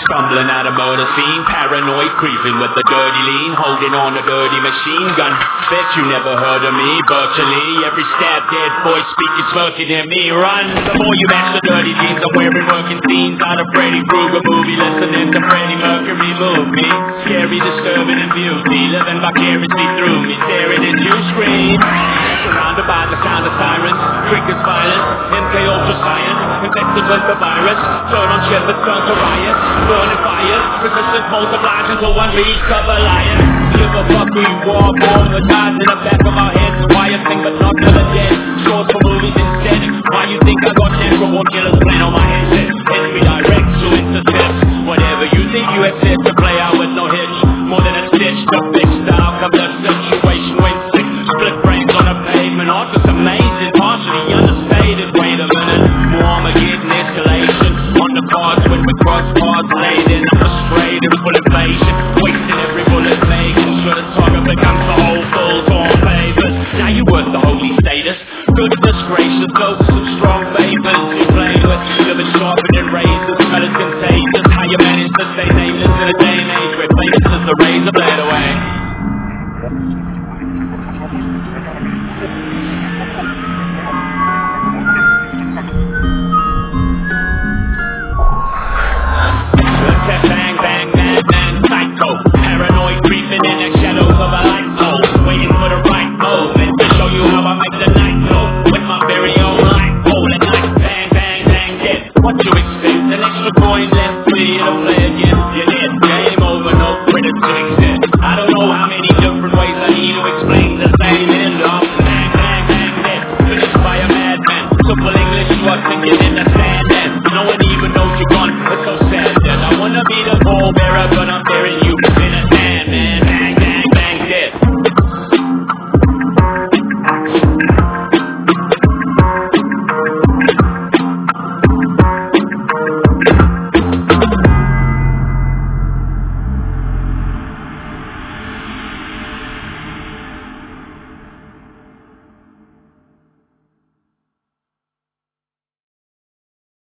Stumbling out a murder scene, paranoid creeping with the dirty lean, holding on a dirty machine gun. Bet you never heard of me, virtually every stab dead voice speaking smirking at me. Run, the more you match the dirty jeans I'm wearing, working scenes out of Freddy Krueger movie, listening to Freddie Mercury move me. Scary, disturbing and beauty, living vicariously through me, staring at you scream. Surrounded by the sound of sirens, freakers violence, MK Ultra science, infected with the virus. Turn on shepherds, turn to riots, burning fires, resistance multiplies until one reads of a lion. Give a fuck who you are, born with eyes in the back of our heads. Why you think but not to the dead? Short for movies instead. Why you think I got natural war killers playing on my headset? Let's redirect to intercept whatever you think you have set to play out with no hitch. More than a stitch, the big style comes a situation when six split frames on a pavement. Art was amazing, partially understated. Wait a minute, more Armageddon escalation on the cards when we cross paths laden. I'm frustrated, full invasion, wasting every bullet making sure the target becomes the whole full on favors. Now you worth the holy status. Goodness gracious, go for some strong favors. You're playing with living sharper than razors, smell is contagious. How you manage to stay nameless in a day and age where famous is the razor blade away. Bang, bang, bang, bang, psycho. Paranoid creeping in the shadows of a light pole, waiting for the right moment to show you how I make the night glow. With my very own light pole at night. Bang, bang, bang, dead. What you expect? An extra coin left free to play again. You're dead, game over, no credit to exist. I don't know how many different ways I need to explain this.